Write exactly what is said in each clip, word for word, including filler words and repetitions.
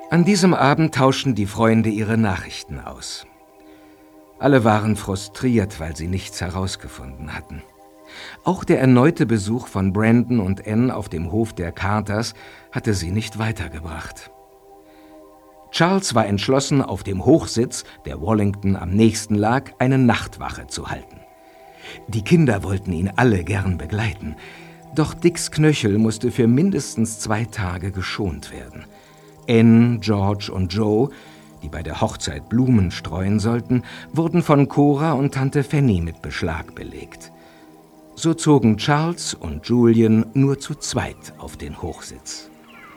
An diesem Abend tauschten die Freunde ihre Nachrichten aus. Alle waren frustriert, weil sie nichts herausgefunden hatten. Auch der erneute Besuch von Brandon und Anne auf dem Hof der Carters hatte sie nicht weitergebracht. Charles war entschlossen, auf dem Hochsitz, der Wallington am nächsten lag, eine Nachtwache zu halten. Die Kinder wollten ihn alle gern begleiten, doch Dicks Knöchel musste für mindestens zwei Tage geschont werden. Anne, George und Joe, die bei der Hochzeit Blumen streuen sollten, wurden von Cora und Tante Fanny mit Beschlag belegt. So zogen Charles und Julian nur zu zweit auf den Hochsitz.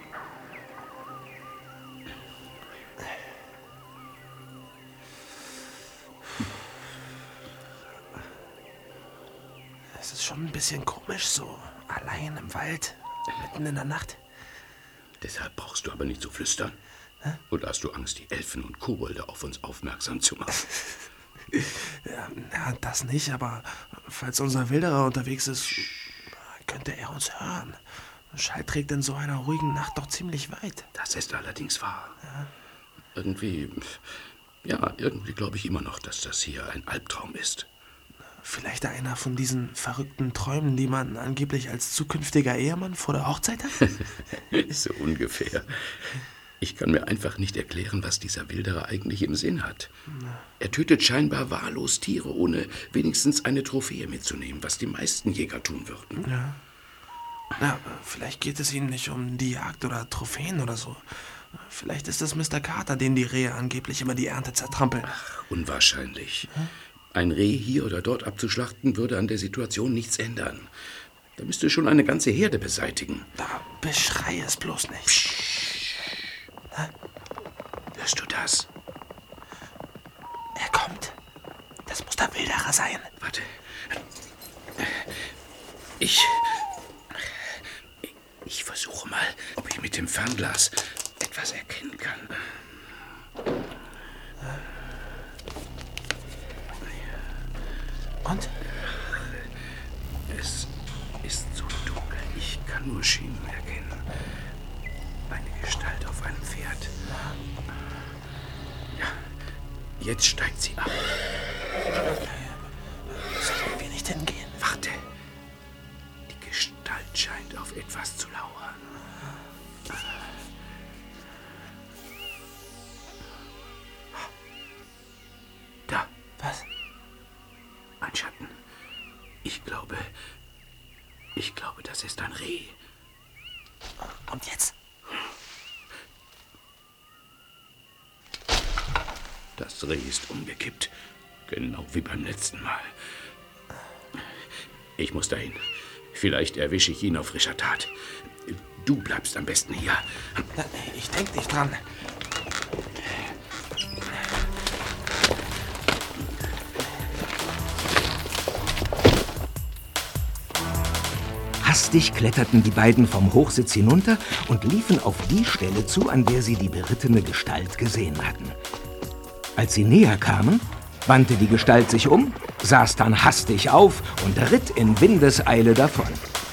Es ist schon ein bisschen komisch, so allein im Wald, mitten in der Nacht. Deshalb brauchst du aber nicht zu flüstern. Hä? Oder hast du Angst, die Elfen und Kobolde auf uns aufmerksam zu machen? Ja, na, das nicht, aber falls unser Wilderer unterwegs ist, könnte er uns hören. Schall trägt in so einer ruhigen Nacht doch ziemlich weit. Das ist allerdings wahr. Ja. Irgendwie, ja, irgendwie glaube ich immer noch, dass das hier ein Albtraum ist. Vielleicht einer von diesen verrückten Träumen, die man angeblich als zukünftiger Ehemann vor der Hochzeit hat? So ungefähr. Ich kann mir einfach nicht erklären, was dieser Wilderer eigentlich im Sinn hat. Er tötet scheinbar wahllos Tiere, ohne wenigstens eine Trophäe mitzunehmen, was die meisten Jäger tun würden. Ja. Na, vielleicht geht es ihnen nicht um die Jagd oder Trophäen oder so. Vielleicht ist es Mister Carter, den die Rehe angeblich immer die Ernte zertrampeln. Ach, unwahrscheinlich. Hm? Ein Reh hier oder dort abzuschlachten, würde an der Situation nichts ändern. Da müsste schon eine ganze Herde beseitigen. Da beschrei es bloß nicht. Psst. Hörst du das? Er kommt. Das muss der Wilderer sein. Warte. Ich... Ich versuche mal, ob ich mit dem Fernglas etwas erkennen kann. Und? Es ist so dunkel, ich kann nur Schienen erkennen. Eine Gestalt auf einem Pferd. Ja, jetzt steigt sie ab. Sollen wir nicht hingehen? Warte. Die Gestalt scheint auf etwas zu lauern. Da. Was? Ein Schatten. Ich glaube, ich glaube, das ist ein Reh. Und jetzt? Das Reh ist umgekippt. Genau wie beim letzten Mal. Ich muss dahin. Vielleicht erwische ich ihn auf frischer Tat. Du bleibst am besten hier. Ich denke nicht dran. Hastig kletterten die beiden vom Hochsitz hinunter und liefen auf die Stelle zu, an der sie die berittene Gestalt gesehen hatten. Als sie näher kamen, wandte die Gestalt sich um, saß dann hastig auf und ritt in Windeseile davon.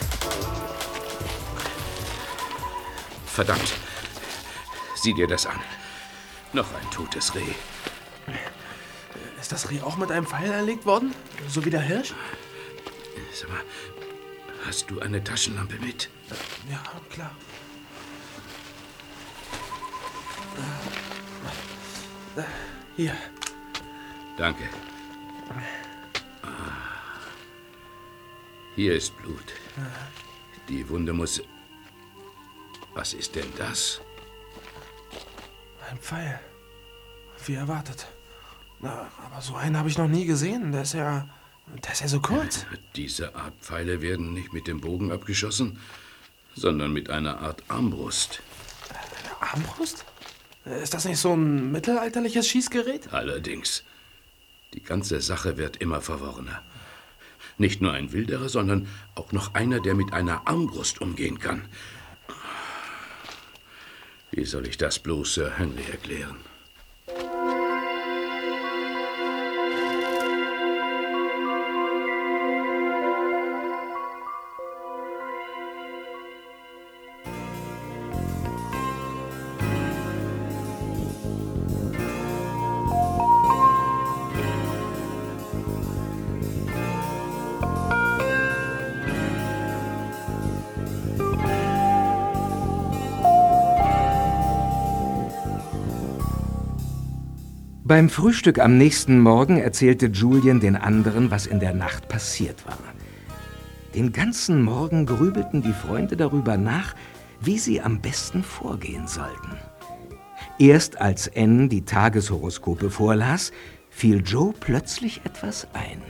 Verdammt. Sieh dir das an. Noch ein totes Reh. Ist das Reh auch mit einem Pfeil erlegt worden? So wie der Hirsch? Sag mal, hast du eine Taschenlampe mit? Ja, klar. Hier. Danke. Ah. Hier ist Blut. Die Wunde muss... Was ist denn das? Ein Pfeil. Wie erwartet. Na, aber so einen habe ich noch nie gesehen. Der ist ja... Der ist ja so kurz. Diese Art Pfeile werden nicht mit dem Bogen abgeschossen, sondern mit einer Art Armbrust. Eine Armbrust? Ist das nicht so ein mittelalterliches Schießgerät? Allerdings. Die ganze Sache wird immer verworrener. Nicht nur ein Wilderer, sondern auch noch einer, der mit einer Armbrust umgehen kann. Wie soll ich das bloß Sir Henry erklären? Beim Frühstück am nächsten Morgen erzählte Julian den anderen, was in der Nacht passiert war. Den ganzen Morgen grübelten die Freunde darüber nach, wie sie am besten vorgehen sollten. Erst als Anne die Tageshoroskope vorlas, fiel Joe plötzlich etwas ein.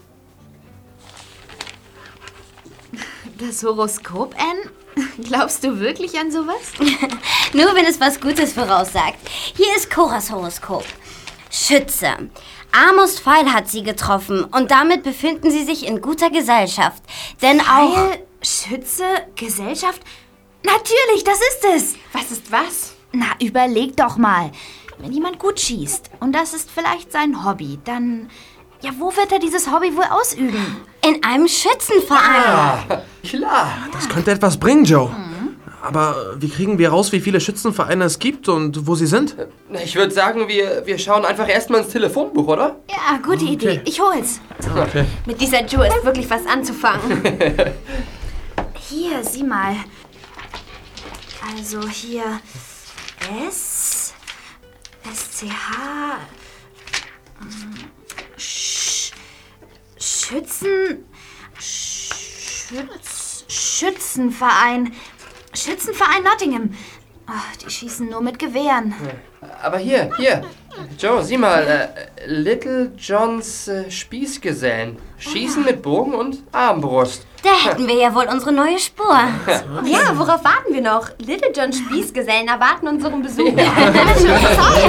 Das Horoskop, Anne? Glaubst du wirklich an sowas? Nur wenn es was Gutes voraussagt. Hier ist Coras Horoskop. Schütze. Amos Pfeil hat sie getroffen und damit befinden sie sich in guter Gesellschaft. Denn auch... Pfeil, Schütze, Gesellschaft? Natürlich, das ist es. Was ist was? Na, überleg doch mal. Wenn jemand gut schießt und das ist vielleicht sein Hobby, dann... Ja, wo wird er dieses Hobby wohl ausüben? In einem Schützenverein. Ja, klar. Das könnte etwas bringen, Joe. Mhm. Aber wie kriegen wir raus, wie viele Schützenvereine es gibt und wo sie sind? Ich würde sagen, wir, wir schauen einfach erstmal ins Telefonbuch, oder? Ja, gute Okay. Idee. Ich hol's. Okay. Mit dieser Joe ist wirklich was anzufangen. Hier, sieh mal. Also hier S, S C H, Sch, Schützen, Schütz, Schützenverein, Schützenverein Nottingham. Ach, die schießen nur mit Gewehren. Aber hier, hier. Joe, sieh mal. Äh, Little Johns äh, Spießgesellen. Schießen mit Bogen und Armbrust. Da hätten wir ja wohl unsere neue Spur. Ja, worauf warten wir noch? Little John Spießgesellen erwarten unseren Besuch. Ja.